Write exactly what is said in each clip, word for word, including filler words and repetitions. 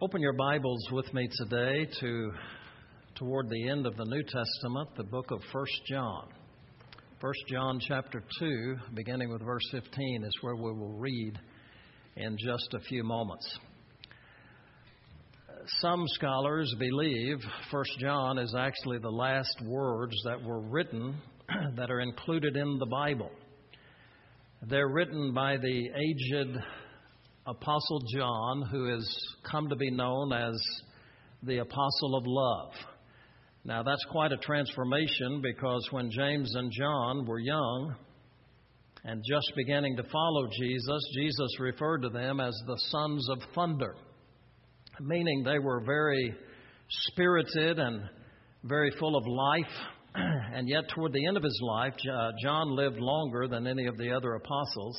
Open your Bibles with me today to toward the end of the New Testament, the book of First John. First John chapter two, beginning with verse fifteen, is where we will read in just a few moments. Some scholars believe First John is actually the last words that were written that are included in the Bible. They're written by the aged Apostle John, who has come to be known as the Apostle of Love. Now, that's quite a transformation, because when James and John were young and just beginning to follow Jesus, Jesus referred to them as the sons of thunder, meaning they were very spirited and very full of life. And yet, toward the end of his life, John lived longer than any of the other apostles.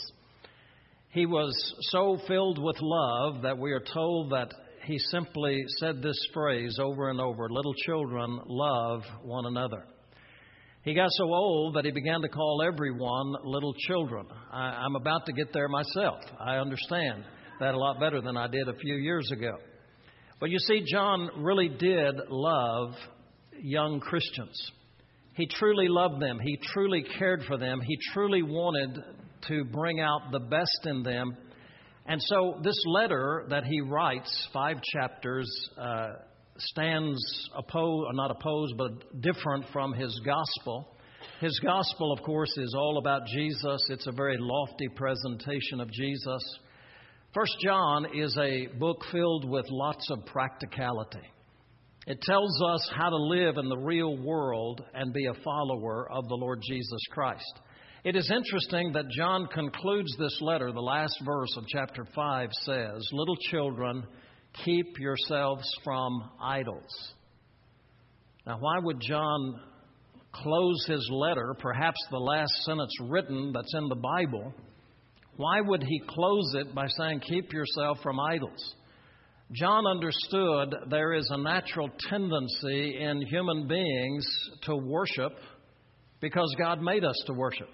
He was so filled with love that we are told that he simply said this phrase over and over: "Little children, love one another." He got so old that he began to call everyone little children. I, I'm about to get there myself. I understand that a lot better than I did a few years ago. But you see, John really did love young Christians. He truly loved them. He truly cared for them. He truly wanted to bring out the best in them. And so this letter that he writes, five chapters, uh, stands opposed, or not opposed, but different from his gospel. His gospel, of course, is all about Jesus. It's a very lofty presentation of Jesus. First John is a book filled with lots of practicality. It tells us how to live in the real world and be a follower of the Lord Jesus Christ. It is interesting that John concludes this letter. The last verse of chapter five says, "Little children, keep yourselves from idols." Now, why would John close his letter, perhaps the last sentence written that's in the Bible, why would he close it by saying, "Keep yourself from idols"? John understood there is a natural tendency in human beings to worship because God made us to worship.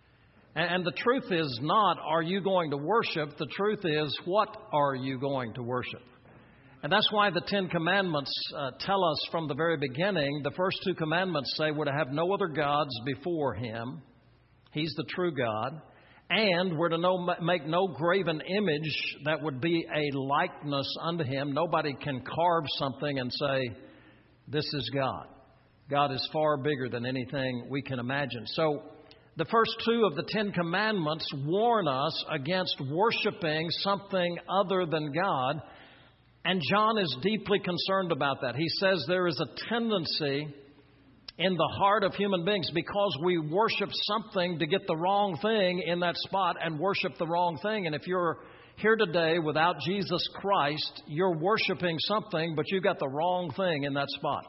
And the truth is not, are you going to worship? The truth is, what are you going to worship? And that's why the Ten Commandments uh, tell us from the very beginning, the first two commandments say we're to have no other gods before Him. He's the true God. And we're to no, make no graven image that would be a likeness unto Him. Nobody can carve something and say, this is God. God is far bigger than anything we can imagine. So the first two of the Ten Commandments warn us against worshiping something other than God. And John is deeply concerned about that. He says there is a tendency in the heart of human beings, because we worship something, to get the wrong thing in that spot and worship the wrong thing. And if you're here today without Jesus Christ, you're worshiping something, but you got the wrong thing in that spot.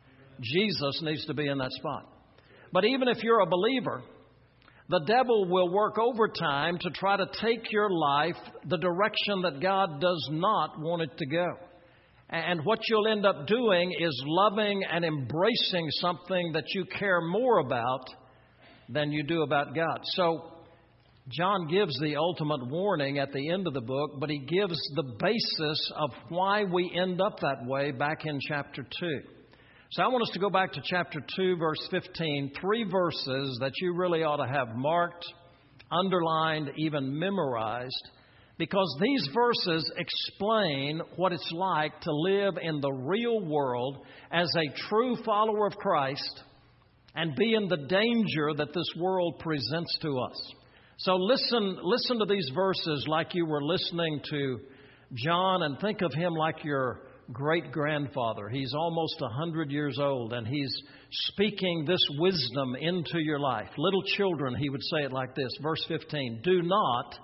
Jesus needs to be in that spot. But even if you're a believer, the devil will work overtime to try to take your life the direction that God does not want it to go. And what you'll end up doing is loving and embracing something that you care more about than you do about God. So John gives the ultimate warning at the end of the book, but he gives the basis of why we end up that way back in chapter two. So I want us to go back to chapter two, verse fifteen, three verses that you really ought to have marked, underlined, even memorized, because these verses explain what it's like to live in the real world as a true follower of Christ and be in the danger that this world presents to us. So listen, listen to these verses like you were listening to John, and think of him like your great-grandfather. He's almost one hundred years old, and he's speaking this wisdom into your life. Little children, he would say it like this, verse fifteen, "Do not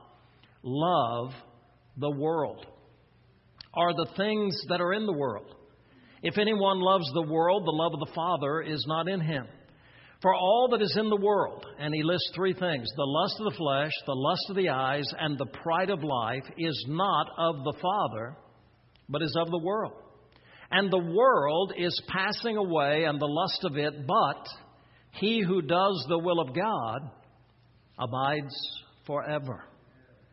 love the world, or the things that are in the world. If anyone loves the world, the love of the Father is not in him. For all that is in the world," and he lists three things, "the lust of the flesh, the lust of the eyes, and the pride of life, is not of the Father, but is of the world. And the world is passing away, and the lust of it, but he who does the will of God abides forever."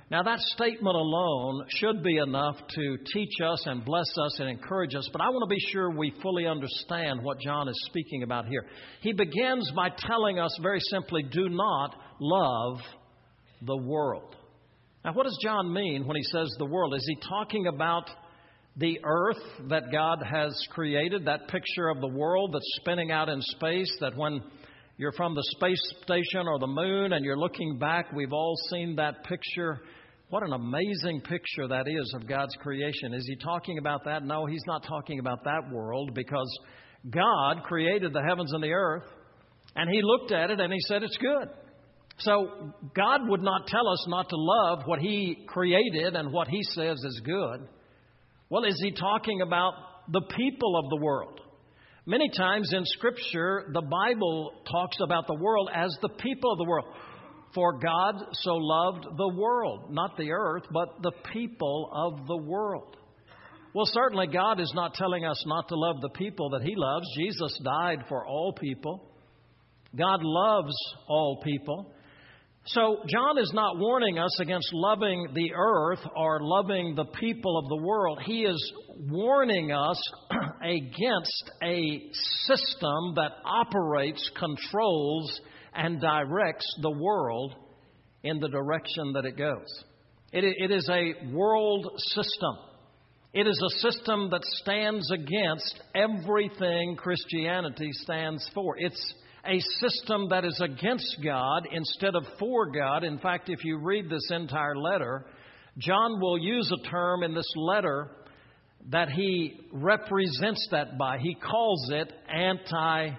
Now, that statement alone should be enough to teach us and bless us and encourage us, but I want to be sure we fully understand what John is speaking about here. He begins by telling us very simply, do not love the world. Now, what does John mean when he says the world? Is he talking about the earth that God has created, that picture of the world that's spinning out in space, that when you're from the space station or the moon and you're looking back, we've all seen that picture. What an amazing picture that is of God's creation. Is he talking about that? No, he's not talking about that world, because God created the heavens and the earth, and he looked at it and he said it's good. So God would not tell us not to love what he created and what he says is good. Well, is he talking about the people of the world? Many times in Scripture, the Bible talks about the world as the people of the world. For God so loved the world, not the earth, but the people of the world. Well, certainly God is not telling us not to love the people that he loves. Jesus died for all people. God loves all people. So John is not warning us against loving the earth or loving the people of the world. He is warning us against a system that operates, controls, and directs the world in the direction that it goes. It, it is a world system. It is a system that stands against everything Christianity stands for. It's a system that is against God instead of for God. In fact, if you read this entire letter, John will use a term in this letter that he represents that by. He calls it Antichrist.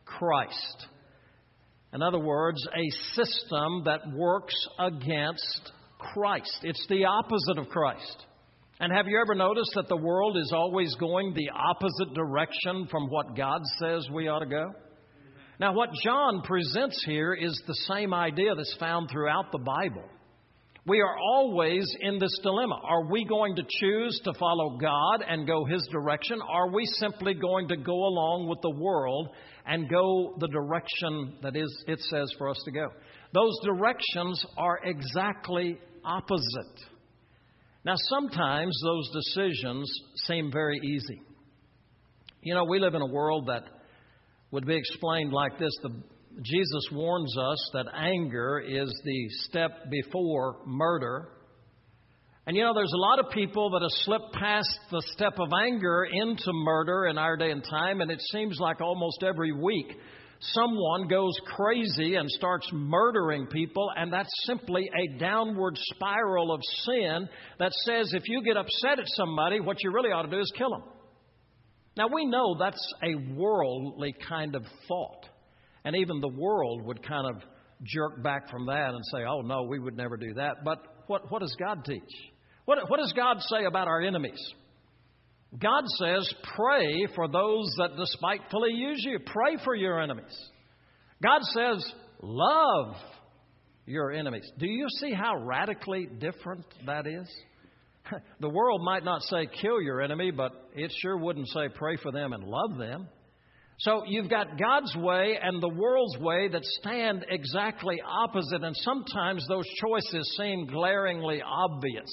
In other words, a system that works against Christ. It's the opposite of Christ. And have you ever noticed that the world is always going the opposite direction from what God says we ought to go? Now, what John presents here is the same idea that's found throughout the Bible. We are always in this dilemma. Are we going to choose to follow God and go his direction? Or are we simply going to go along with the world and go the direction that is it says for us to go? Those directions are exactly opposite. Now, sometimes those decisions seem very easy. You know, we live in a world that would be explained like this. The, Jesus warns us that anger is the step before murder. And you know, there's a lot of people that have slipped past the step of anger into murder in our day and time, and it seems like almost every week someone goes crazy and starts murdering people, and that's simply a downward spiral of sin that says if you get upset at somebody, what you really ought to do is kill them. Now, we know that's a worldly kind of thought. And even the world would kind of jerk back from that and say, oh, no, we would never do that. But what, what does God teach? What, what does God say about our enemies? God says, pray for those that despitefully use you. Pray for your enemies. God says, love your enemies. Do you see how radically different that is? The world might not say kill your enemy, but it sure wouldn't say pray for them and love them. So you've got God's way and the world's way that stand exactly opposite, and sometimes those choices seem glaringly obvious.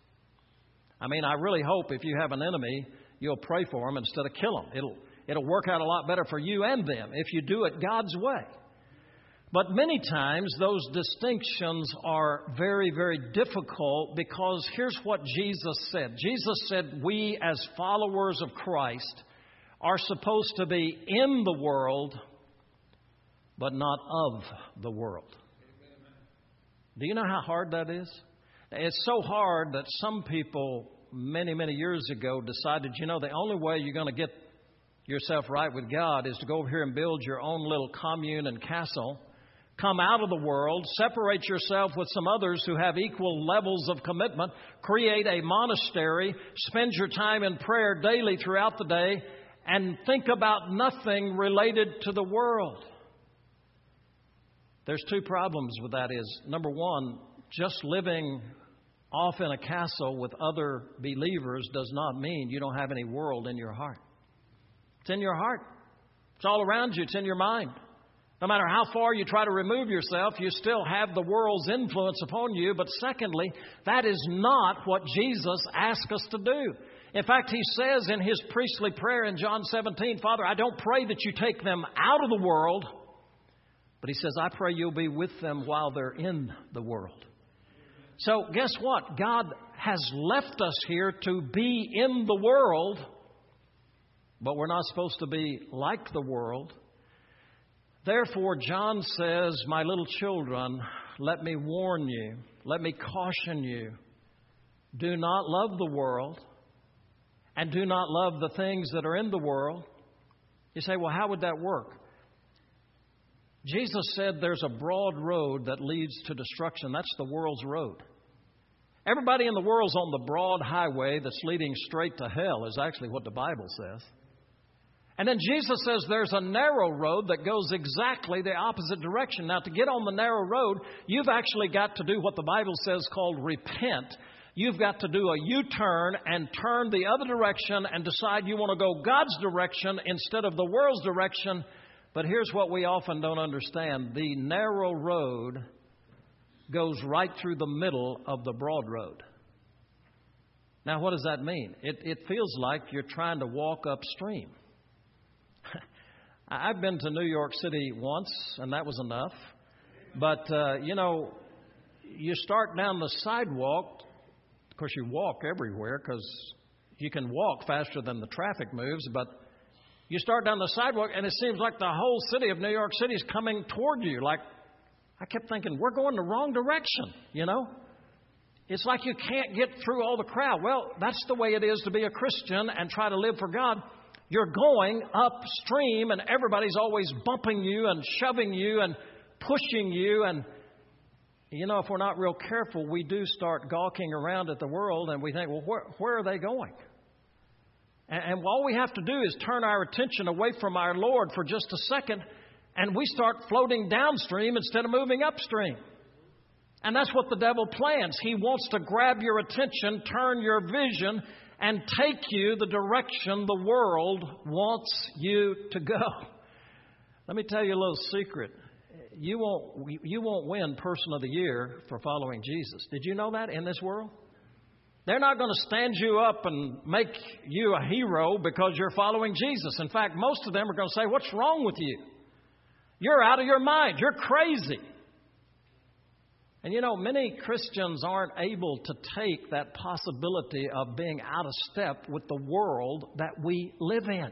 I mean, I really hope if you have an enemy, you'll pray for them instead of kill them. It'll, it'll work out a lot better for you and them if you do it God's way. But many times those distinctions are very, very difficult, because here's what Jesus said. Jesus said we as followers of Christ are supposed to be in the world, but not of the world. Do you know how hard that is? It's so hard that some people many, many years ago decided, you know, the only way you're going to get yourself right with God is to go over here and build your own little commune and castle. Come out of the world, separate yourself with some others who have equal levels of commitment, create a monastery, spend your time in prayer daily throughout the day, and think about nothing related to the world. There's two problems with that. Is number one, just living off in a castle with other believers does not mean you don't have any world in your heart. It's in your heart. It's all around you. It's in your mind. No matter how far you try to remove yourself, you still have the world's influence upon you. But secondly, that is not what Jesus asked us to do. In fact, He says in His priestly prayer in John seventeen, Father, I don't pray that you take them out of the world, but He says, I pray you'll be with them while they're in the world. So guess what? God has left us here to be in the world, but we're not supposed to be like the world. Therefore, John says, my little children, let me warn you, let me caution you, do not love the world and do not love the things that are in the world. You say, well, how would that work? Jesus said there's a broad road that leads to destruction. That's the world's road. Everybody in the world's on the broad highway that's leading straight to hell is actually what the Bible says. And then Jesus says there's a narrow road that goes exactly the opposite direction. Now, to get on the narrow road, you've actually got to do what the Bible says called repent. You've got to do a U-turn and turn the other direction and decide you want to go God's direction instead of the world's direction. But here's what we often don't understand. The narrow road goes right through the middle of the broad road. Now, what does that mean? It, it feels like you're trying to walk upstream. I've been to New York City once, and that was enough. But, uh, you know, you start down the sidewalk. Of course, you walk everywhere because you can walk faster than the traffic moves. But you start down the sidewalk, and it seems like the whole city of New York City is coming toward you. Like, I kept thinking, we're going the wrong direction, you know. It's like you can't get through all the crowd. Well, that's the way it is to be a Christian and try to live for God. You're going upstream, and everybody's always bumping you and shoving you and pushing you. And, you know, if we're not real careful, we do start gawking around at the world, and we think, well, where, where are they going? And, and all we have to do is turn our attention away from our Lord for just a second, and we start floating downstream instead of moving upstream. And that's what the devil plans. He wants to grab your attention, turn your vision, and take you the direction the world wants you to go. Let me tell you a little secret. You won't, you won't win Person of the Year for following Jesus. Did you know that in this world? They're not going to stand you up and make you a hero because you're following Jesus. In fact, most of them are going to say, what's wrong with you? You're out of your mind. You're crazy. And you know, many Christians aren't able to take that possibility of being out of step with the world that we live in.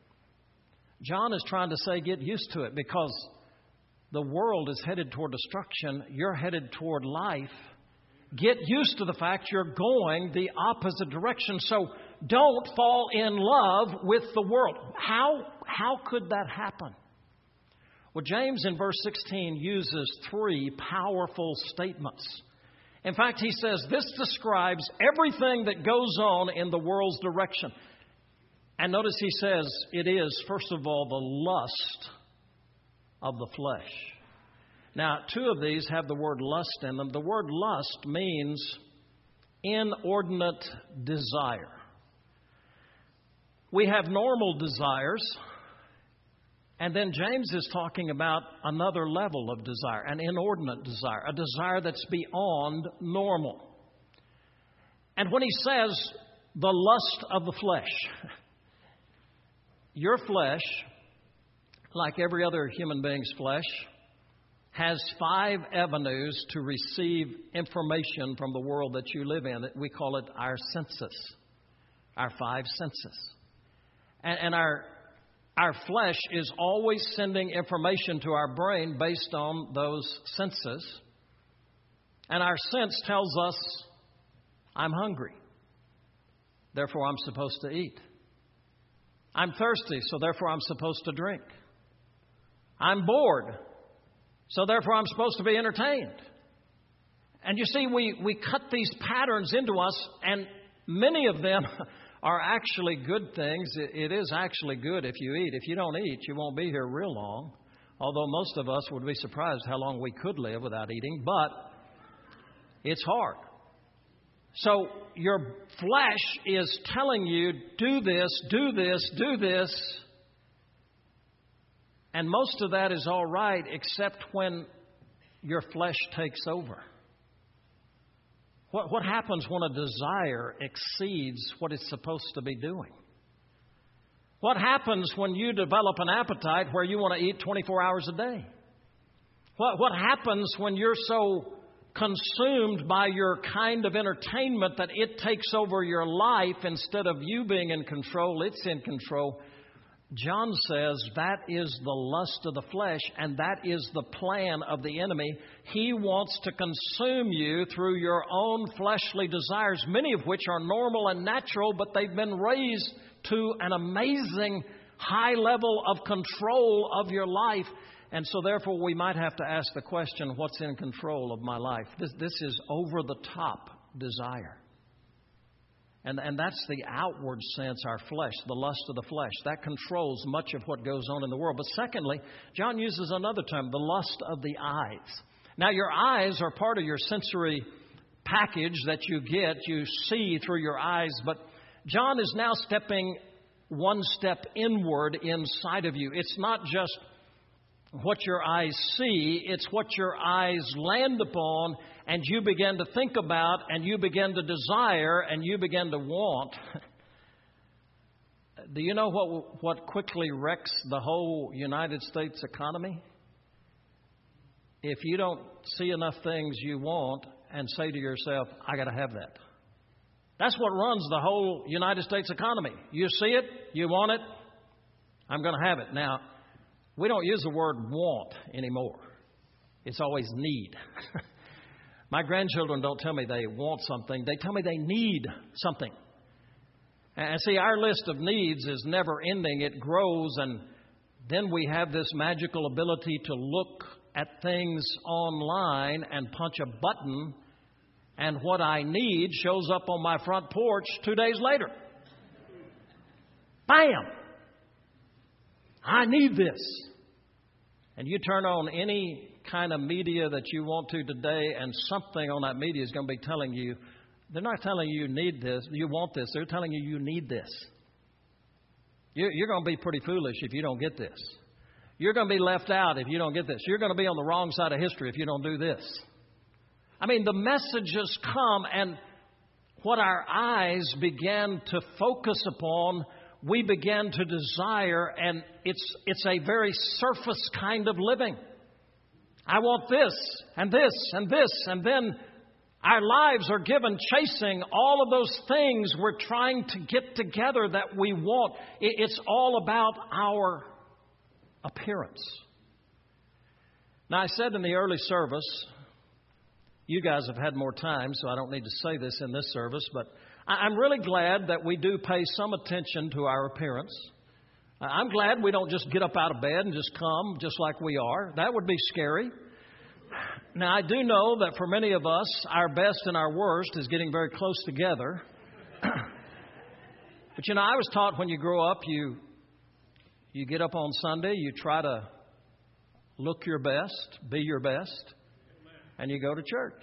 John is trying to say, get used to it, because the world is headed toward destruction. You're headed toward life. Get used to the fact you're going the opposite direction. So don't fall in love with the world. How, how could that happen? Well, James in verse sixteen uses three powerful statements. In fact, he says this describes everything that goes on in the world's direction. And notice he says it is, first of all, the lust of the flesh. Now, two of these have the word lust in them. The word lust means inordinate desire. We have normal desires. And then James is talking about another level of desire, an inordinate desire, a desire that's beyond normal. And when he says the lust of the flesh, your flesh, like every other human being's flesh, has five avenues to receive information from the world that you live in. We call it our senses, our five senses. And, and our Our flesh is always sending information to our brain based on those senses. And our sense tells us, I'm hungry, therefore I'm supposed to eat. I'm thirsty, so therefore I'm supposed to drink. I'm bored, so therefore I'm supposed to be entertained. And you see, we, we cut these patterns into us, and many of them are actually good things. It is actually good if you eat. If you don't eat, you won't be here real long. Although most of us would be surprised how long we could live without eating. But it's hard. So your flesh is telling you, do this, do this, do this. And most of that is all right, except when your flesh takes over. What, what happens when a desire exceeds what it's supposed to be doing? What happens when you develop an appetite where you want to eat twenty-four hours a day? What, what happens when you're so consumed by your kind of entertainment that it takes over your life instead of you being in control, it's in control? John says that is the lust of the flesh, and that is the plan of the enemy. He wants to consume you through your own fleshly desires, many of which are normal and natural, but they've been raised to an amazing high level of control of your life. And so therefore we might have to ask the question, what's in control of my life? This, this is over-the-top desire. And, and that's the outward sense, our flesh, the lust of the flesh. That controls much of what goes on in the world. But secondly, John uses another term, the lust of the eyes. Now, your eyes are part of your sensory package that you get. You see through your eyes. But John is now stepping one step inward inside of you. It's not just what your eyes see, it's what your eyes land upon, and you begin to think about, and you begin to desire, and you begin to want. Do you know what what quickly wrecks the whole United States economy? If you don't see enough things you want and say to yourself, I got to have that. That's what runs the whole United States economy. You see it, you want it, I'm going to have it. Now, we don't use the word want anymore. It's always need. My grandchildren don't tell me they want something. They tell me they need something. And see, our list of needs is never ending. It grows, and then we have this magical ability to look at things online and punch a button, and what I need shows up on my front porch two days later. Bam! I need this. And you turn on any kind of media that you want to today, and something on that media is going to be telling you, they're not telling you you need this, you want this, they're telling you you need this. You're going to be pretty foolish if you don't get this. You're going to be left out if you don't get this. You're going to be on the wrong side of history if you don't do this. I mean, the messages come, and what our eyes began to focus upon, we began to desire, and it's it's a very surface kind of living. I want this, and this, and this, and then our lives are given chasing all of those things we're trying to get together that we want. It's all about our appearance. Now, I said in the early service, you guys have had more time, so I don't need to say this in this service, but I'm really glad that we do pay some attention to our appearance. I'm glad we don't just get up out of bed and just come just like we are. That would be scary. Now, I do know that for many of us, our best and our worst is getting very close together. But, you know, I was taught when you grow up, you you get up on Sunday, you try to look your best, be your best, and you go to church.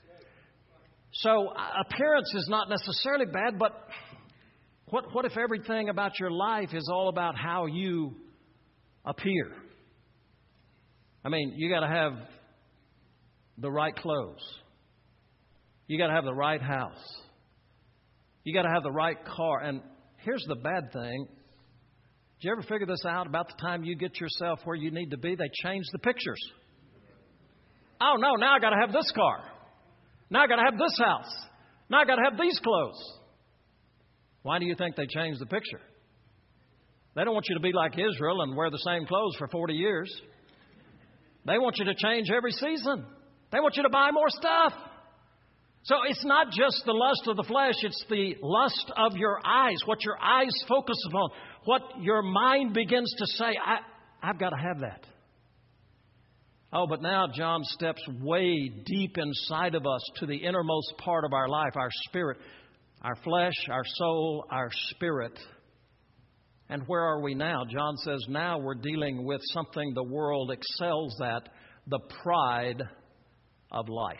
So appearance is not necessarily bad, but what what if everything about your life is all about how you appear? I mean, you got to have the right clothes. You got to have the right house. You got to have the right car. And here's the bad thing. Did you ever figure this out? About the time you get yourself where you need to be, they change the pictures. Oh, no, now I got to have this car. Now I got to have this house. Now I got to have these clothes. Why do you think they changed the picture? They don't want you to be like Israel and wear the same clothes for forty years. They want you to change every season. They want you to buy more stuff. So it's not just the lust of the flesh, it's the lust of your eyes, what your eyes focus upon, what your mind begins to say, I, I've got to have that. Oh, but now John steps way deep inside of us to the innermost part of our life, our spirit, our flesh, our soul, our spirit. And where are we now? John says now we're dealing with something the world excels at, the pride of life.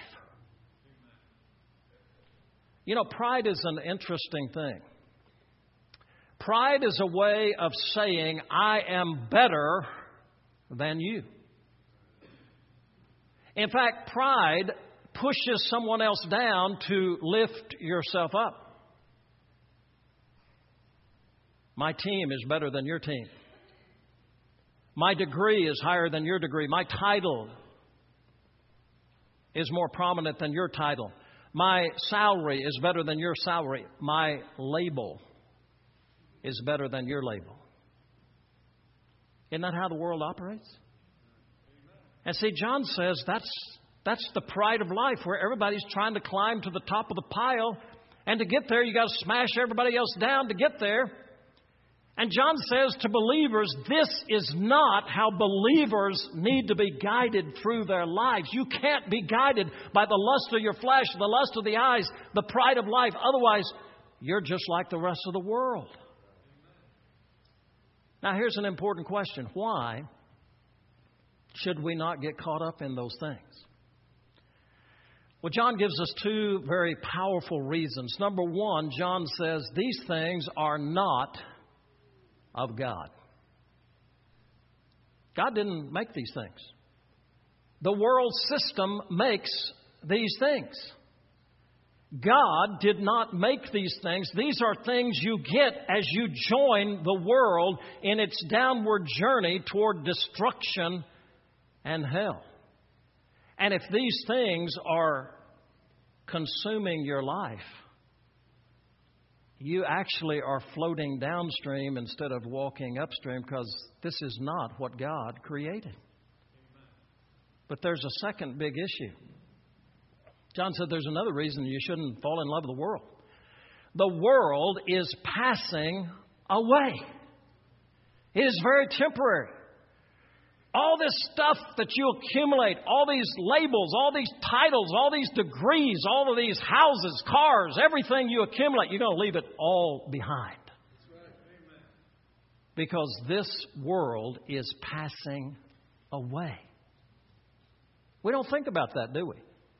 You know, pride is an interesting thing. Pride is a way of saying, I am better than you. In fact, pride pushes someone else down to lift yourself up. My team is better than your team. My degree is higher than your degree. My title is more prominent than your title. My salary is better than your salary. My label is better than your label. Isn't that how the world operates? And see, John says that's that's the pride of life, where everybody's trying to climb to the top of the pile. And to get there, you got to smash everybody else down to get there. And John says to believers, this is not how believers need to be guided through their lives. You can't be guided by the lust of your flesh, the lust of the eyes, the pride of life. Otherwise, you're just like the rest of the world. Now, here's an important question. Why should we not get caught up in those things? Well, John gives us two very powerful reasons. Number one, John says these things are not of God. God didn't make these things. The world system makes these things. God did not make these things. These are things you get as you join the world in its downward journey toward destruction and hell. And if these things are consuming your life, you actually are floating downstream instead of walking upstream, because this is not what God created. But there's a second big issue. John said there's another reason you shouldn't fall in love with the world. The world is passing away. It is very temporary. All this stuff that you accumulate, all these labels, all these titles, all these degrees, all of these houses, cars, everything you accumulate, you're going to leave it all behind. That's right. Amen. Because this world is passing away. We don't think about that, do we?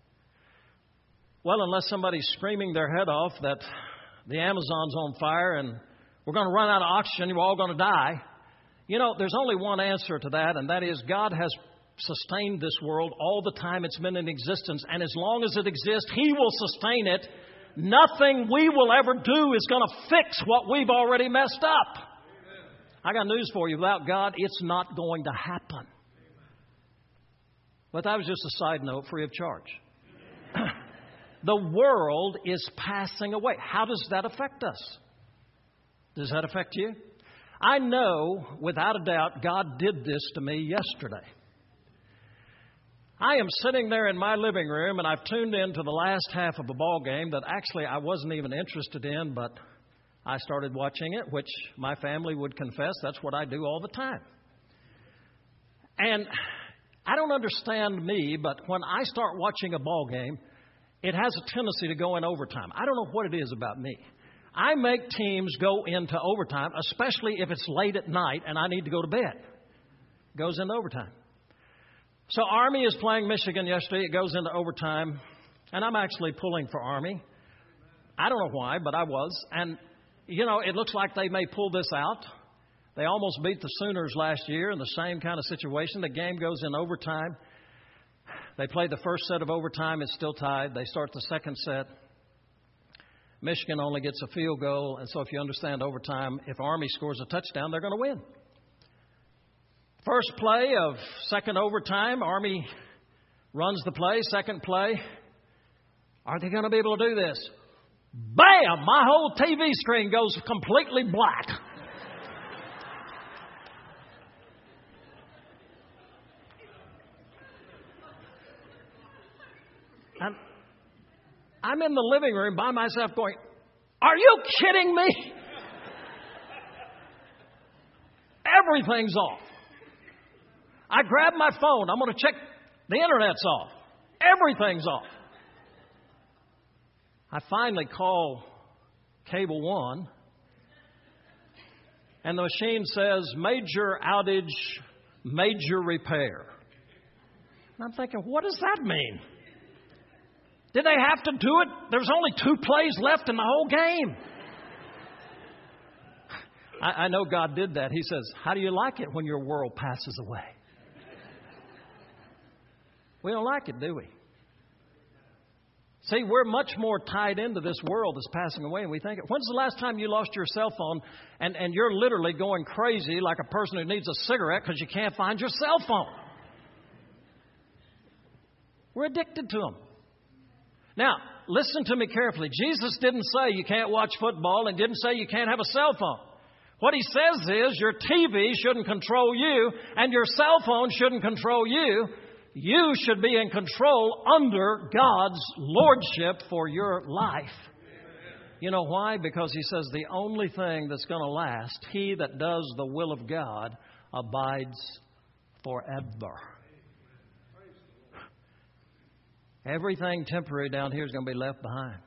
Well, unless somebody's screaming their head off that the Amazon's on fire and we're going to run out of oxygen, we're all going to die. You know, there's only one answer to that, and that is God has sustained this world all the time it's been in existence. And as long as it exists, He will sustain it. Nothing we will ever do is going to fix what we've already messed up. Amen. I got news for you. Without God, it's not going to happen. Amen. But that was just a side note, free of charge. The world is passing away. How does that affect us? Does that affect you? I know, without a doubt, God did this to me yesterday. I am sitting there in my living room, and I've tuned in to the last half of a ball game that actually I wasn't even interested in, but I started watching it, which my family would confess that's what I do all the time. And I don't understand me, but when I start watching a ball game, it has a tendency to go in overtime. I don't know what it is about me. I make teams go into overtime, especially if it's late at night and I need to go to bed. It goes into overtime. So Army is playing Michigan yesterday. It goes into overtime. And I'm actually pulling for Army. I don't know why, but I was. And, you know, it looks like they may pull this out. They almost beat the Sooners last year in the same kind of situation. The game goes in overtime. They play the first set of overtime. It's still tied. They start the second set. Michigan only gets a field goal, and so if you understand overtime, if Army scores a touchdown, they're going to win. First play of second overtime, Army runs the play. Second play, are they going to be able to do this? Bam! My whole T V screen goes completely black. I'm, I'm in the living room by myself going, are you kidding me? Everything's off. I grab my phone. I'm going to check. The internet's off. Everything's off. I finally call Cable One, and the machine says, major outage, major repair. And I'm thinking, what does that mean? Did they have to do it? There was only two plays left in the whole game. I, I know God did that. He says, how do you like it when your world passes away? We don't like it, do we? See, we're much more tied into this world that's passing away, and we think, when's the last time you lost your cell phone and, and you're literally going crazy like a person who needs a cigarette because you can't find your cell phone? We're addicted to them. Now, listen to me carefully. Jesus didn't say you can't watch football and didn't say you can't have a cell phone. What He says is your T V shouldn't control you and your cell phone shouldn't control you. You should be in control under God's lordship for your life. You know why? Because He says the only thing that's going to last, he that does the will of God abides forever. Everything temporary down here is going to be left behind.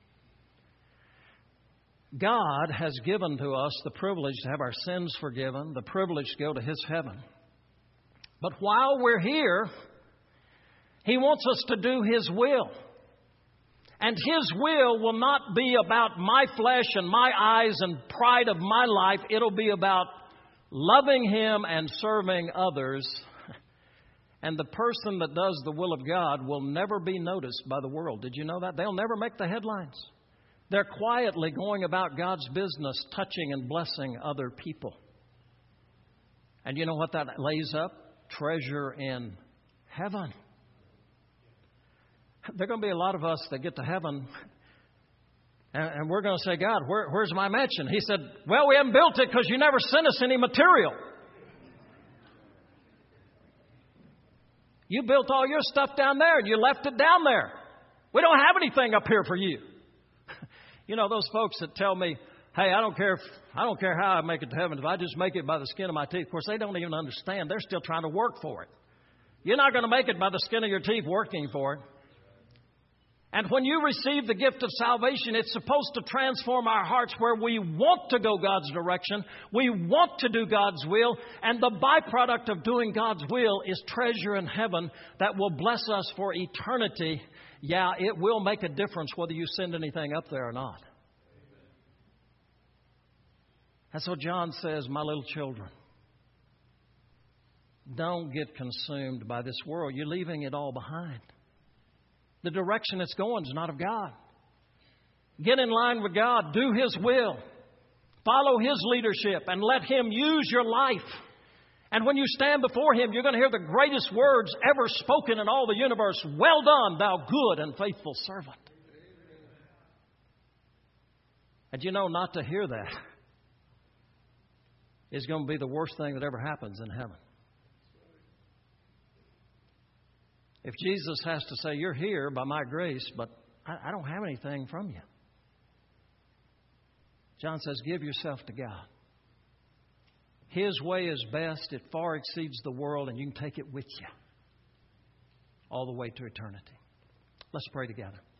God has given to us the privilege to have our sins forgiven, the privilege to go to His heaven. But while we're here, He wants us to do His will. And His will will not be about my flesh and my eyes and pride of my life. It'll be about loving Him and serving others. And the person that does the will of God will never be noticed by the world. Did you know that? They'll never make the headlines. They're quietly going about God's business, touching and blessing other people. And you know what that lays up? Treasure in heaven. There are going to be a lot of us that get to heaven, and, and we're going to say, God, where, where's my mansion? He said, well, we haven't built it because you never sent us any material. You built all your stuff down there, and you left it down there. We don't have anything up here for you. You know, those folks that tell me, hey, I don't care if, I don't care how I make it to heaven. If I just make it by the skin of my teeth. Of course, they don't even understand. They're still trying to work for it. You're not going to make it by the skin of your teeth working for it. And when you receive the gift of salvation, it's supposed to transform our hearts where we want to go God's direction. We want to do God's will. And the byproduct of doing God's will is treasure in heaven that will bless us for eternity. Yeah, it will make a difference whether you send anything up there or not. That's what John says, my little children. Don't get consumed by this world. You're leaving it all behind. The direction it's going is not of God. Get in line with God. Do His will. Follow His leadership and let Him use your life. And when you stand before Him, you're going to hear the greatest words ever spoken in all the universe. Well done, thou good and faithful servant. And you know, not to hear that is going to be the worst thing that ever happens in heaven. If Jesus has to say, you're here by my grace, but I, I don't have anything from you. John says, give yourself to God. His way is best. It far exceeds the world, and you can take it with you all the way to eternity. Let's pray together.